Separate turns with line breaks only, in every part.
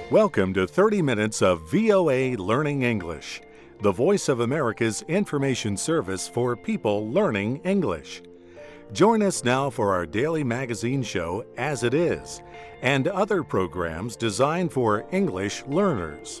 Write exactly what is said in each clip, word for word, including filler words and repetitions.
Welcome to thirty minutes of V O A Learning English, the voice of America's information service for people learning English. Join us now for our daily magazine show, As It Is, and other programs designed for English learners.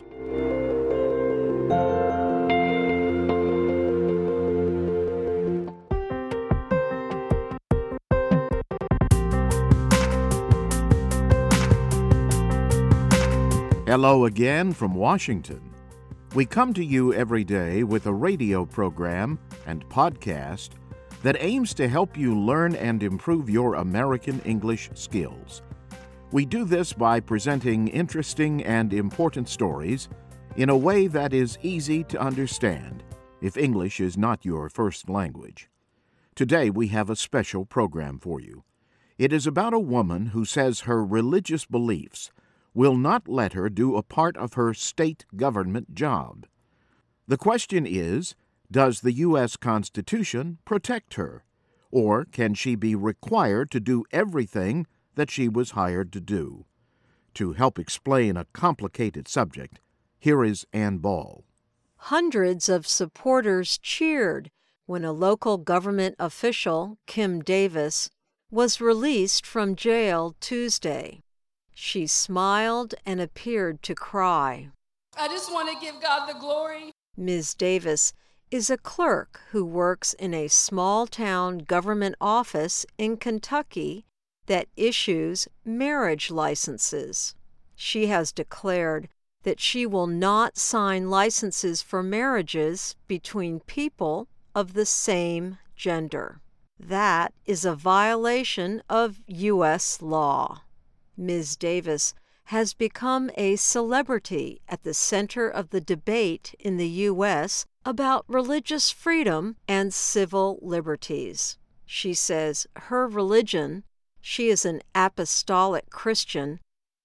Hello again from Washington. We come to you every day with a radio program and podcast that aims to help you learn and improve your American English skills. We do this by presenting interesting and important stories in a way that is easy to understand if English is not your first language. Today we have a special program for you. It is about a woman who says her religious beliefs will not let her do a part of her state government job. The question is, does the U S Constitution protect her, or can she be required to do everything that she was hired to do? To help explain a complicated subject, here is Ann Ball.
Hundreds of supporters cheered when a local government official, Kim Davis, was released from jail Tuesday. She smiled and appeared to cry.
I just want to give God the glory.
Miz Davis is a clerk who works in a small-town government office in Kentucky that issues marriage licenses. She has declared that she will not sign licenses for marriages between people of the same gender. That is a violation of U S law. Miz Davis has become a celebrity at the center of the debate in the U S about religious freedom and civil liberties. She says her religion, she is an apostolic Christian,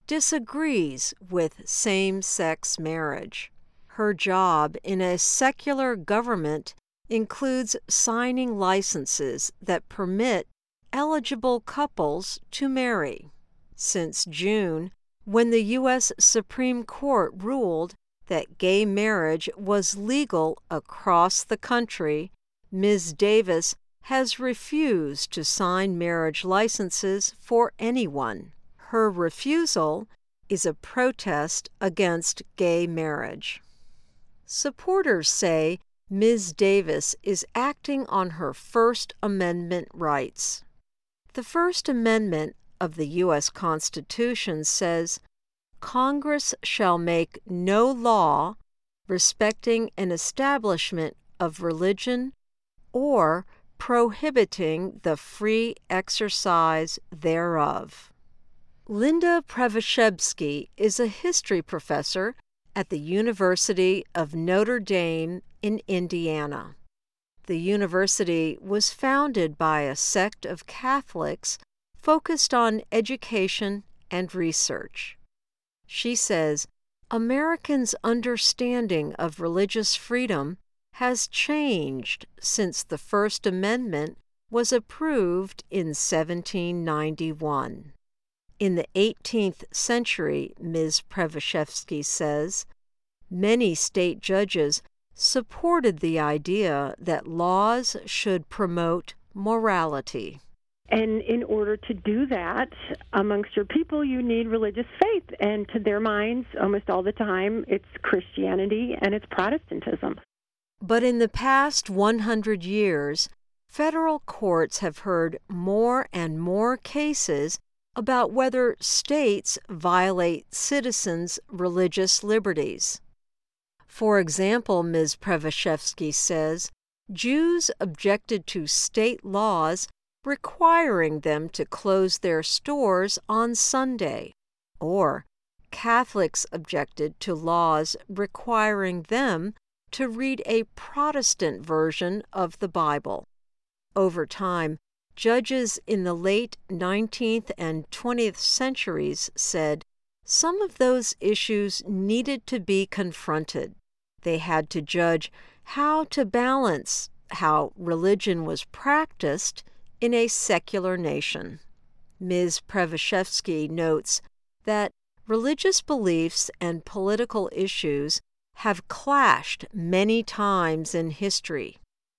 disagrees with same-sex marriage. Her job in a secular government includes signing licenses that permit eligible couples to marry. Since June, when the U S Supreme Court ruled that gay marriage was legal across the country, Miz Davis has refused to sign marriage licenses for anyone. Her refusal is a protest against gay marriage. Supporters say Miz Davis is acting on her First Amendment rights. The First Amendment of the U S Constitution says, Congress shall make no law respecting an establishment of religion or prohibiting the free exercise thereof. Linda Przewozewski is a history professor at the University of Notre Dame in Indiana. The university was founded by a sect of Catholics focused on education and research. She says Americans' understanding of religious freedom has changed since the First Amendment was approved in seventeen ninety-one. In the eighteenth century, Miz Przewozewski says, many state judges supported the idea that laws should promote morality.
And in order to do that amongst your people, you need religious faith. And to their minds, almost all the time, it's Christianity and it's Protestantism.
But in the past one hundred years, federal courts have heard more and more cases about whether states violate citizens' religious liberties. For example, Miz Przewozewski says, Jews objected to state laws requiring them to close their stores on Sunday, or Catholics objected to laws requiring them to read a Protestant version of the Bible. Over time, judges in the late nineteenth and twentieth centuries said some of those issues needed to be confronted. They had to judge how to balance how religion was practiced in a secular nation. Miz Przewozewski notes that Religious beliefs and political issues have clashed many times in history.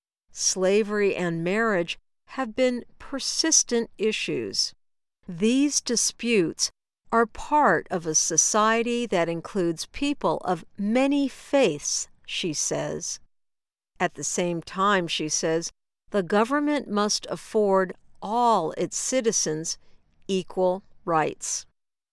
Slavery and marriage have been persistent issues. These disputes are part of a society that includes people of many faiths, she says. At the same time, she says, the government must afford all its citizens equal rights.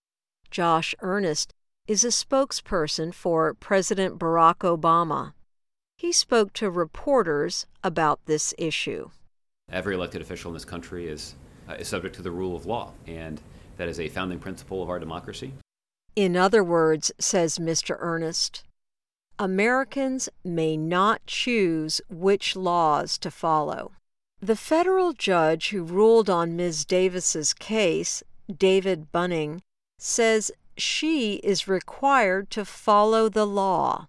Josh Earnest is a spokesperson for President Barack Obama. He spoke to reporters about this issue.
Every elected official in this country is, uh, is subject to the rule of law, and that is a founding principle of our democracy.
In other words, says Mister Earnest, Americans may not choose which laws to follow. The federal judge who ruled on Miz Davis's case, David Bunning, says she is required to follow the law,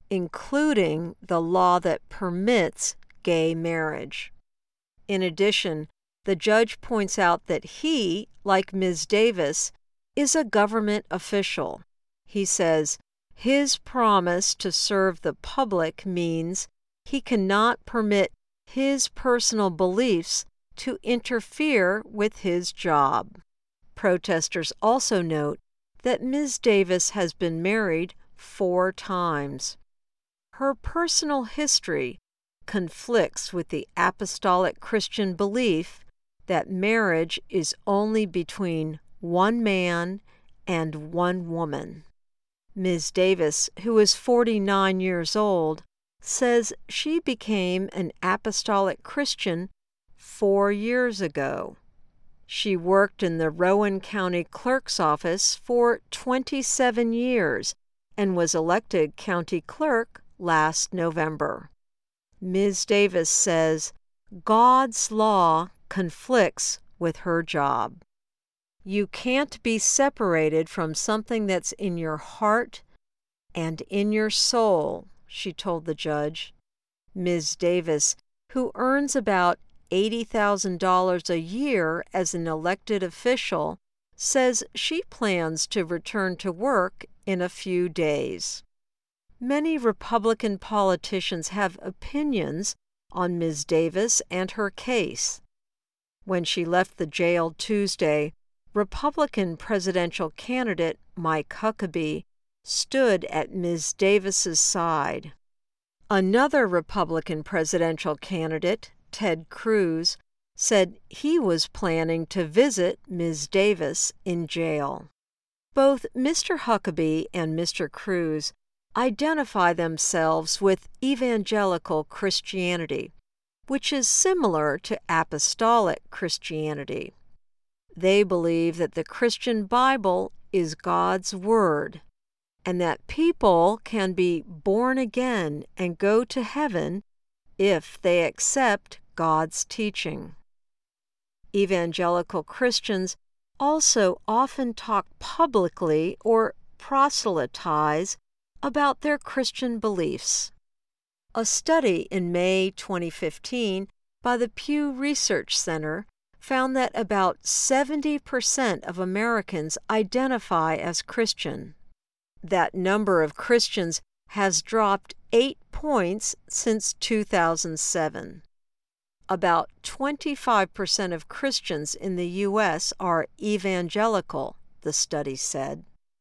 including the law that permits gay marriage. In addition, the judge points out that he, like Miz Davis, is a government official. He says his promise to serve the public means he cannot permit his personal beliefs to interfere with his job. Protesters also note that Miz Davis has been married four times. Her personal history conflicts with the apostolic Christian belief that marriage is only between one man and one woman. Miz Davis, who is forty-nine years old, says she became an apostolic Christian four years ago. She worked in the Rowan County Clerk's office for twenty-seven years and was elected county clerk last November. Miz Davis says God's law conflicts with her job. You can't be separated from something that's in your heart and in your soul, she told the judge. Miz Davis, who earns about eighty thousand dollars a year as an elected official, says she plans to return to work in a few days. Many Republican politicians have opinions on Miz Davis and her case. When she left the jail Tuesday, Republican presidential candidate Mike Huckabee stood at Miz Davis's side. Another Republican presidential candidate, Ted Cruz, said he was planning to visit Miz Davis in jail. Both Mister Huckabee and Mister Cruz identify themselves with evangelical Christianity, which is similar to apostolic Christianity. They believe that the Christian Bible is God's Word, and that people can be born again and go to heaven if they accept God's teaching. Evangelical Christians also often talk publicly or proselytize about their Christian beliefs. A study in May twenty fifteen by the Pew Research Center found that about seventy percent of Americans identify as Christian. That number of Christians has dropped eight points since two thousand seven. About twenty-five percent of Christians in the U S are evangelical, the study said.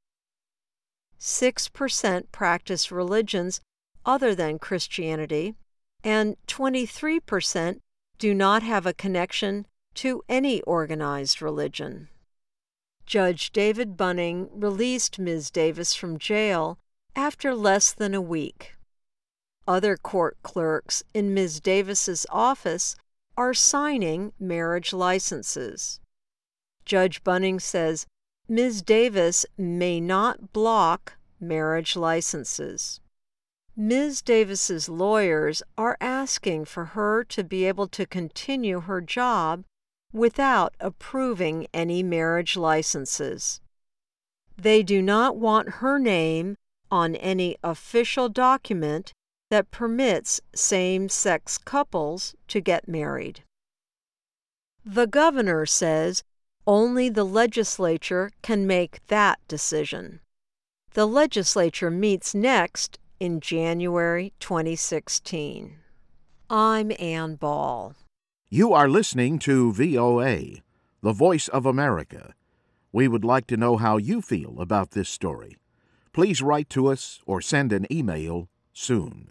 six percent practice religions other than Christianity, and twenty-three percent do not have a connection to any organized religion. Judge David Bunning released Miz Davis from jail after less than a week. Other court clerks in Miz Davis's office are signing marriage licenses. Judge Bunning says Miz Davis may not block marriage licenses. Miz Davis's lawyers are asking for her to be able to continue her job without approving any marriage licenses. They do not want her name on any official document that permits same-sex couples to get married. The governor says Only the legislature can make that decision. The legislature meets next in January twenty sixteen. I'm Ann Ball.
You are listening to V O A, the Voice of America. We would like to know how you feel about this story. Please write to us or send an email soon.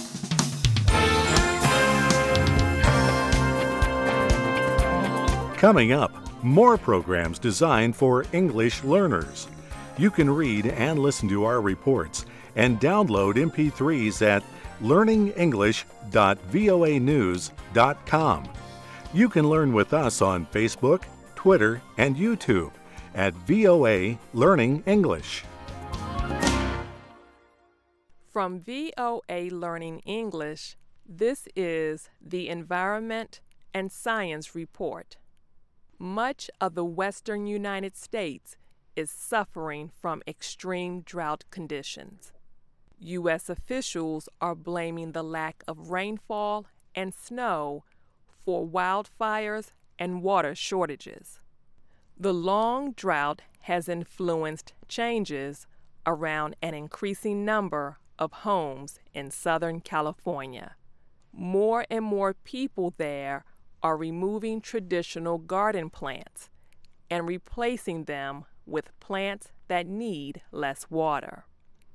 Coming up, more programs designed for English learners. You can read and listen to our reports and download M P threes at learning english dot voa news dot com. You can learn with us on Facebook, Twitter, and YouTube at V O A Learning English.
From V O A Learning English, this is the Environment and Science Report. Much of the western United States is suffering from extreme drought conditions. U S officials are blaming the lack of rainfall and snow for wildfires and water shortages. The long drought has influenced changes around an increasing number of homes in Southern California. More and more people there are removing traditional garden plants and replacing them with plants that need less water.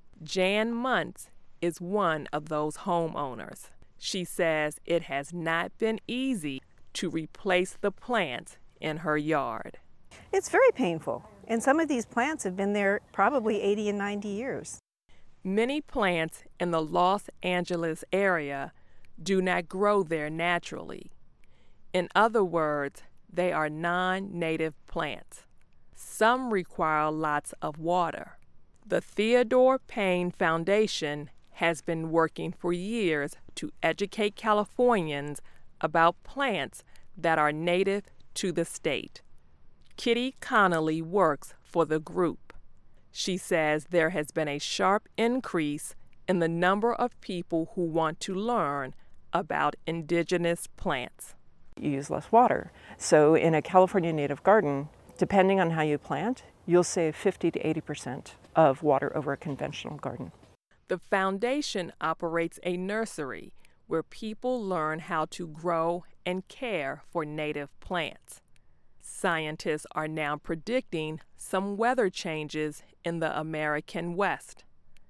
Jan Muntz is one of those homeowners. She says it has not been easy to replace the plants in her yard.
It's very painful, and some of these plants have been there probably eighty and ninety years.
Many plants in the Los Angeles area do not grow there naturally. In other words, they are non-native plants. Some require lots of water. The Theodore Payne Foundation has been working for years to educate Californians about plants that are native to the state. Kitty Connolly works for the group. She says there has been a sharp increase in the number of people who want to learn about indigenous plants.
You use less water. So in a California native garden, depending on how you plant, you'll save fifty to eighty percent of water over a conventional garden.
The foundation operates a nursery where people learn how to grow and care for native plants. Scientists are now predicting some weather changes in the American West.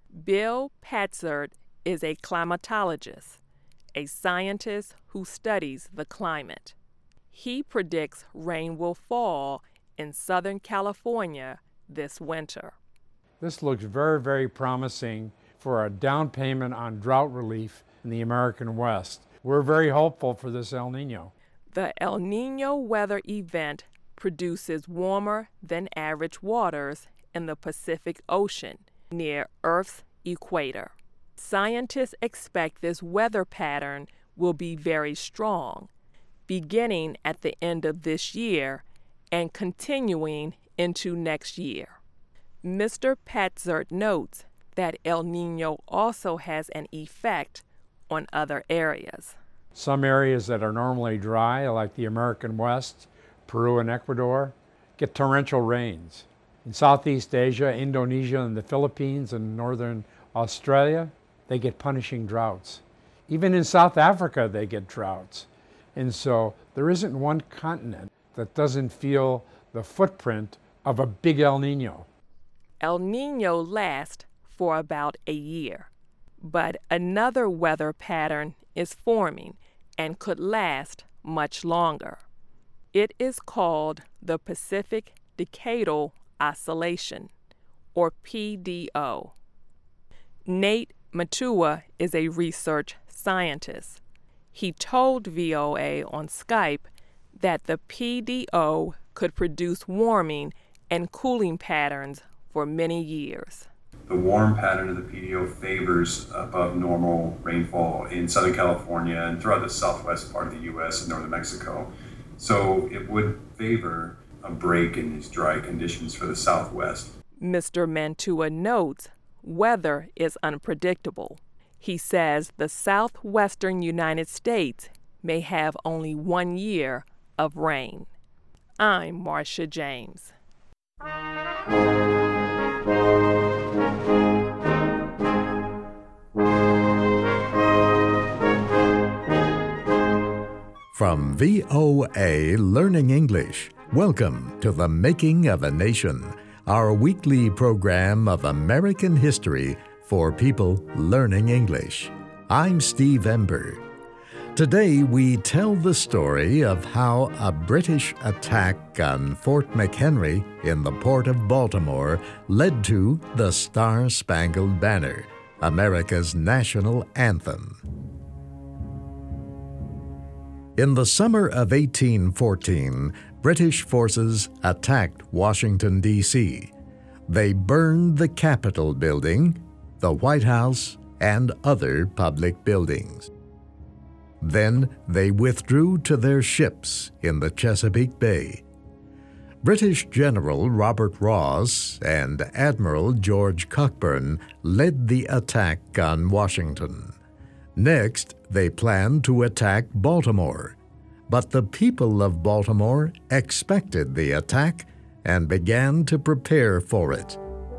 Bill Patzert is a climatologist, a scientist who studies the climate. He predicts rain will fall in Southern California this winter.
This looks very, very promising for a down payment on drought relief in the American West. We're very hopeful for this El Nino.
The El Nino weather event produces warmer than average waters in the Pacific Ocean near Earth's equator. Scientists expect this weather pattern will be very strong, beginning at the end of this year and continuing into next year. Mister Patzert notes that El Nino also has an effect on other areas.
Some areas that are normally dry, like the American West, Peru and Ecuador, get torrential rains. In Southeast Asia, Indonesia and the Philippines and northern Australia, they get punishing droughts. Even in South Africa, they get droughts. And so there isn't one continent that doesn't feel the footprint of a big El Nino.
El Nino lasts for about a year, but another weather pattern is forming and could last much longer. It is called the Pacific Decadal Oscillation, or P D O. Nate Matua is a research scientist. He told V O A on Skype that the P D O could produce warming and cooling patterns for many years.
The warm pattern of the P D O favors above normal rainfall in Southern California and throughout the southwest part of the U S and northern Mexico. So it would favor a break in these dry conditions for the southwest.
Mister Mantua notes weather is unpredictable. He says the southwestern United States may have only one year of rain. I'm Marcia James.
From V O A Learning English, welcome to The Making of a Nation, our weekly program of American history for people learning English. I'm Steve Ember. Today we tell the story of how a British attack on Fort McHenry in the Port of Baltimore led to the Star-Spangled Banner, America's national anthem. In the summer of eighteen fourteen, British forces attacked Washington, D C They burned the Capitol building, the White House, and other public buildings. Then they withdrew to their ships in the Chesapeake Bay. British General Robert Ross and Admiral George Cockburn led the attack on Washington. Next, they planned to attack Baltimore, but the people of Baltimore expected the attack and began to prepare for it.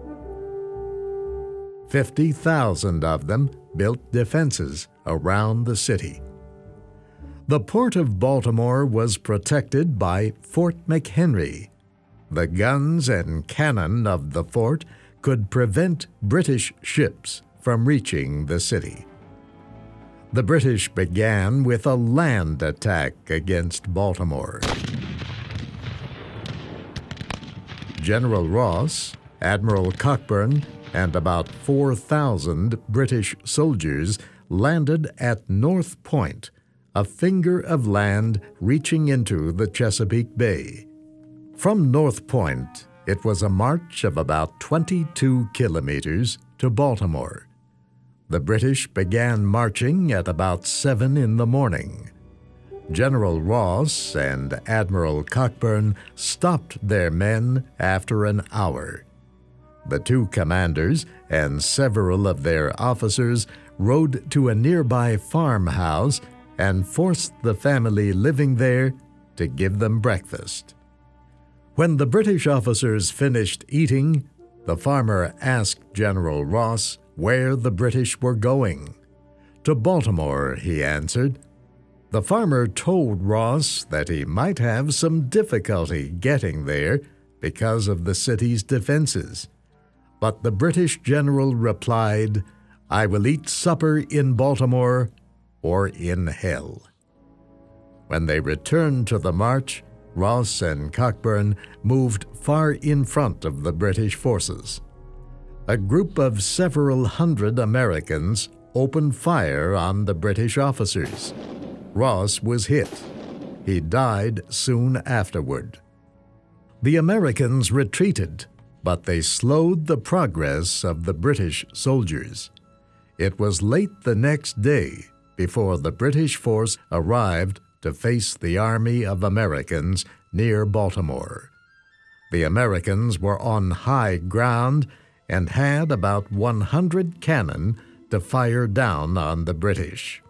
fifty thousand of them built defenses around the city. The Port of Baltimore was protected by Fort McHenry. The guns and cannon of the fort could prevent British ships from reaching the city. The British began with a land attack against Baltimore. General Ross, Admiral Cockburn, and about four thousand British soldiers landed at North Point, a finger of land reaching into the Chesapeake Bay. From North Point, it was a march of about twenty-two kilometers to Baltimore. The British began marching at about seven in the morning. General Ross and Admiral Cockburn stopped their men after an hour. The two commanders and several of their officers rode to a nearby farmhouse and forced the family living there to give them breakfast. When the British officers finished eating, the farmer asked General Ross where the British were going. To Baltimore, he answered. The farmer told Ross that he might have some difficulty getting there because of the city's defenses. But the British general replied, "I will eat supper in Baltimore or in hell." When they returned to the march, Ross and Cockburn moved far in front of the British forces. A group of several hundred Americans opened fire on the British officers. Ross was hit. He died soon afterward. The Americans retreated, but they slowed the progress of the British soldiers. It was late the next day before the British force arrived to face the army of Americans near Baltimore. The Americans were on high ground and had about one hundred cannon to fire down on the British.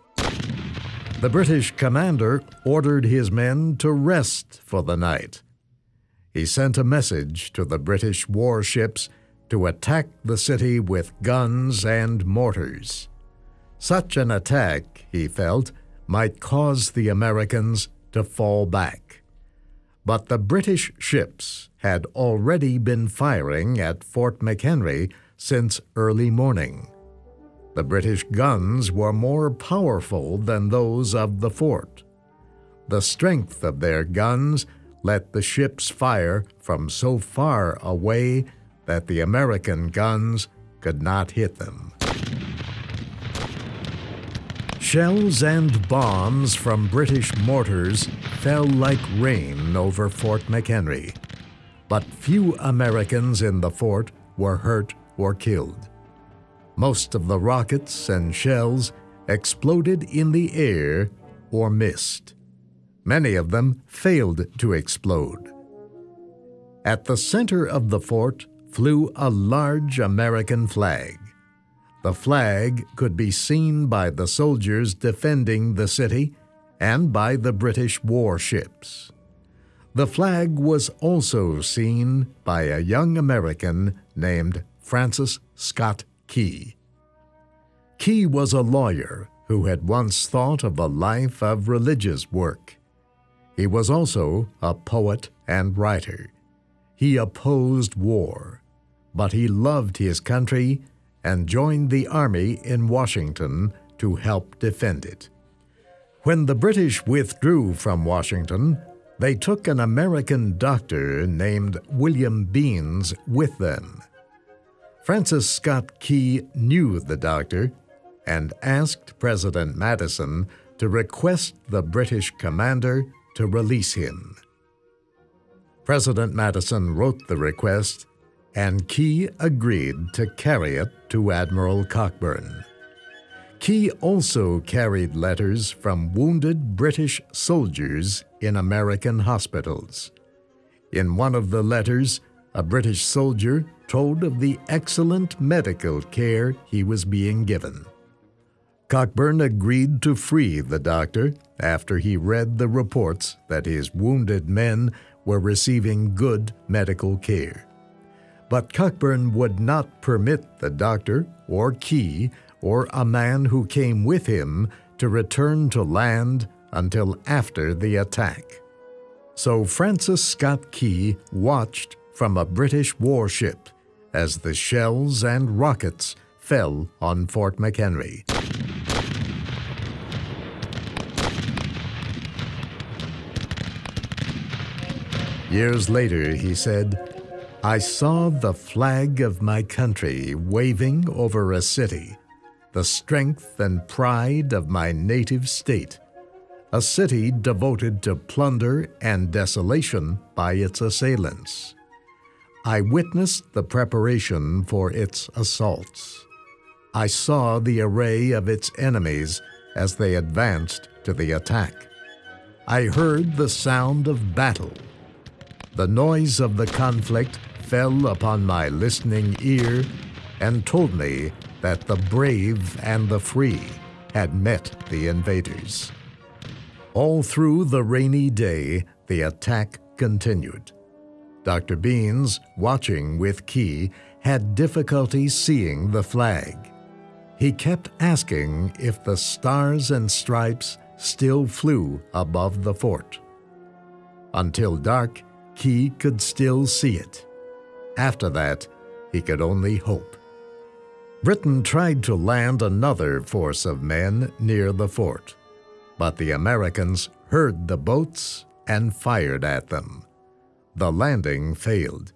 The British commander ordered his men to rest for the night. He sent a message to the British warships to attack the city with guns and mortars. Such an attack, he felt, might cause the Americans to fall back. But the British ships had already been firing at Fort McHenry since early morning. The British guns were more powerful than those of the fort. The strength of their guns let the ships fire from so far away that the American guns could not hit them. Shells and bombs from British mortars fell like rain over Fort McHenry, but few Americans in the fort were hurt or killed. Most of the rockets and shells exploded in the air or missed. Many of them failed to explode. At the center of the fort flew a large American flag. The flag could be seen by the soldiers defending the city and by the British warships. The flag was also seen by a young American named Francis Scott Key. Key was a lawyer who had once thought of a life of religious work. He was also a poet and writer. He opposed war, but he loved his country and joined the army in Washington to help defend it. When the British withdrew from Washington, they took an American doctor named William Beans with them. Francis Scott Key knew the doctor and asked President Madison to request the British commander to release him. President Madison wrote the request, and Key agreed to carry it to Admiral Cockburn. Key also carried letters from wounded British soldiers in American hospitals. In one of the letters, a British soldier told of the excellent medical care he was being given. Cockburn agreed to free the doctor after he read the reports that his wounded men were receiving good medical care. But Cockburn would not permit the doctor or Key or a man who came with him to return to land until after the attack. So Francis Scott Key watched from a British warship as the shells and rockets fell on Fort McHenry. Years later, he said, "I saw the flag of my country waving over a city, the strength and pride of my native state, a city devoted to plunder and desolation by its assailants. I witnessed the preparation for its assaults. I saw the array of its enemies as they advanced to the attack. I heard the sound of battle. The noise of the conflict fell upon my listening ear and told me that the brave and the free had met the invaders." All through the rainy day, the attack continued. Doctor Beans, watching with Key, had difficulty seeing the flag. He kept asking if the stars and stripes still flew above the fort. Until dark, Key could still see it. After that, he could only hope. Britain tried to land another force of men near the fort, but the Americans heard the boats and fired at them. The landing failed.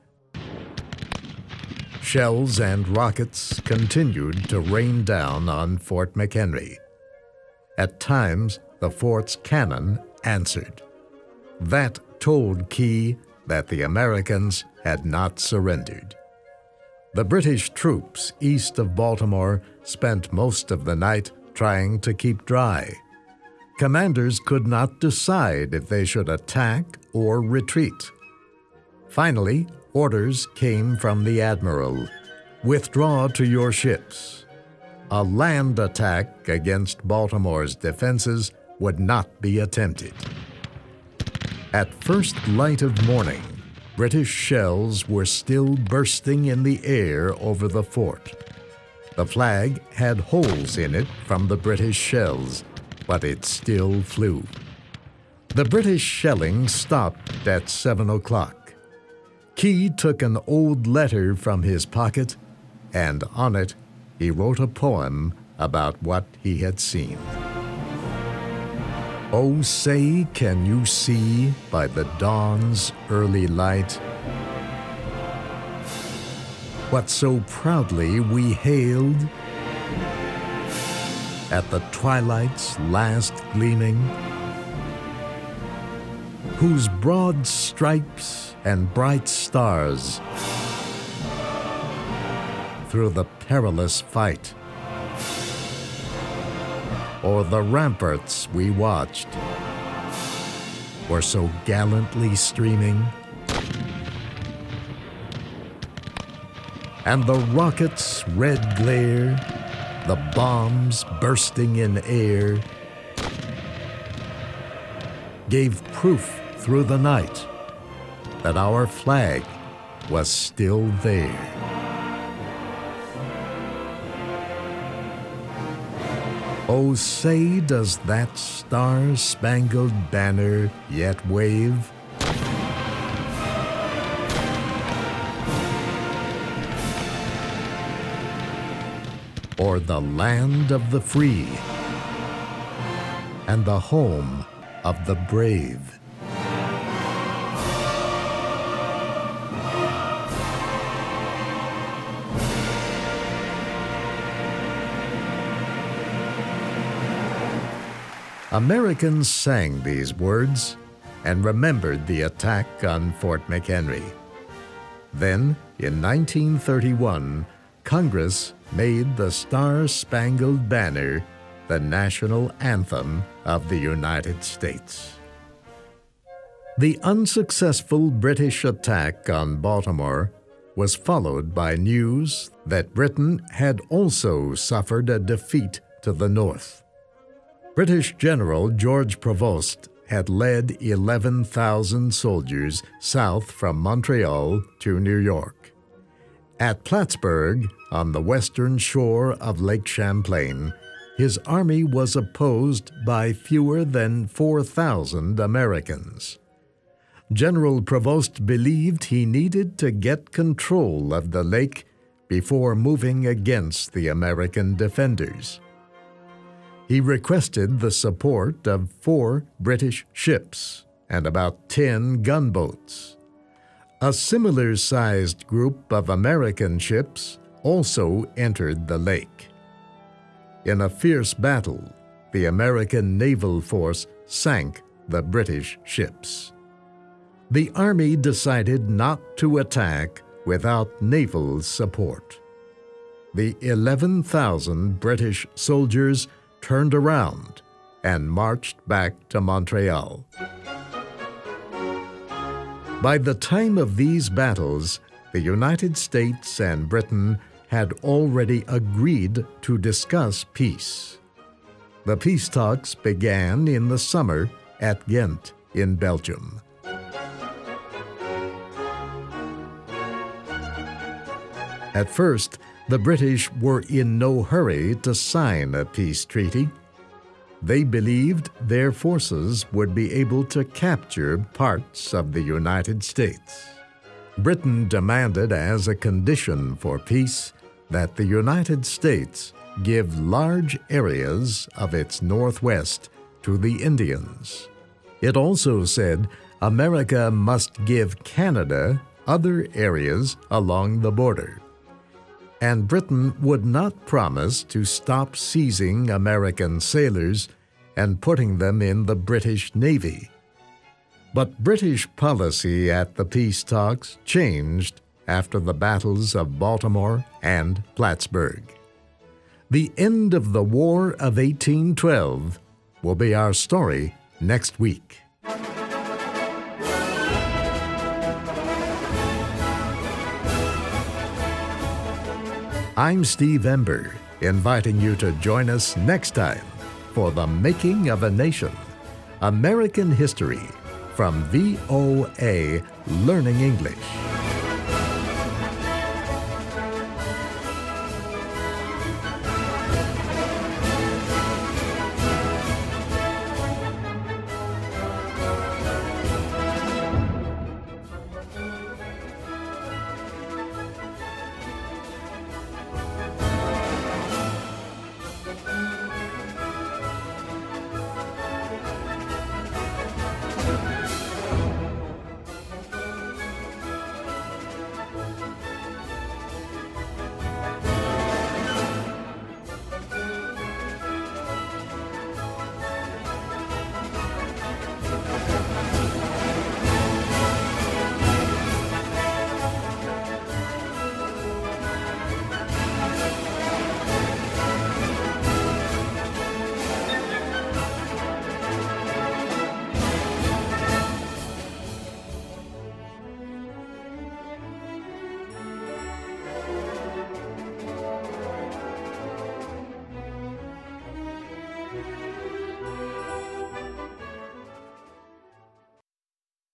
Shells and rockets continued to rain down on Fort McHenry. At times, the fort's cannon answered. That told Key that the Americans had not surrendered. The British troops east of Baltimore spent most of the night trying to keep dry. Commanders could not decide if they should attack or retreat. Finally, orders came from the admiral. Withdraw to your ships. A land attack against Baltimore's defenses would not be attempted. At first light of morning, British shells were still bursting in the air over the fort. The flag had holes in it from the British shells, but it still flew. The British shelling stopped at seven o'clock. Key took an old letter from his pocket, and on it he wrote a poem about what he had seen. Oh, say, can you see by the dawn's early light what so proudly we hailed at the twilight's last gleaming, whose broad stripes and bright stars through the perilous fight o'er the ramparts we watched were so gallantly streaming, and the rockets' red glare, the bombs bursting in air, gave proof through the night that our flag was still there. Oh, say, does that star-spangled banner yet wave? O'er the land of the free and the home of the brave. Americans sang these words and remembered the attack on Fort McHenry. Then, in nineteen thirty-one, Congress made the Star-Spangled Banner the national anthem of the United States. The unsuccessful British attack on Baltimore was followed by news that Britain had also suffered a defeat to the north. British General George Prevost had led eleven thousand soldiers south from Montreal to New York. At Plattsburgh, on the western shore of Lake Champlain, his army was opposed by fewer than four thousand Americans. General Prevost believed he needed to get control of the lake before moving against the American defenders. He requested the support of four British ships and about ten gunboats. A similar-sized group of American ships also entered the lake. In a fierce battle, the American naval force sank the British ships. The Army decided not to attack without naval support. The eleven thousand British soldiers turned around and marched back to Montreal. By the time of these battles, the United States and Britain had already agreed to discuss peace. The peace talks began in the summer at Ghent in Belgium. At first, the British were in no hurry to sign a peace treaty. They believed their forces would be able to capture parts of the United States. Britain demanded as a condition for peace that the United States give large areas of its Northwest to the Indians. It also said America must give Canada other areas along the border. And Britain would not promise to stop seizing American sailors and putting them in the British Navy. But British policy at the peace talks changed after the battles of Baltimore and Plattsburgh. The end of the War of eighteen twelve will be our story next week. I'm Steve Ember, inviting you to join us next time for The Making of a Nation, American History, from V O A Learning English.